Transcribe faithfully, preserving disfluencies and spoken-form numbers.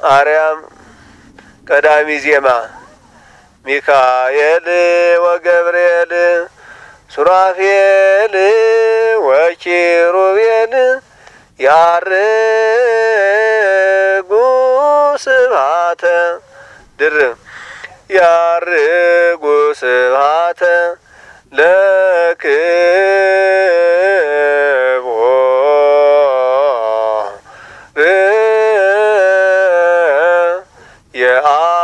አርያም ቀዳሚ ዜማ ሚካኤል ወገብርኤል ሱራፌል ወኪሩቤል ያርጉ ስብሐተ ድርብ ያርጉ ስብሐተ ለክብር የአ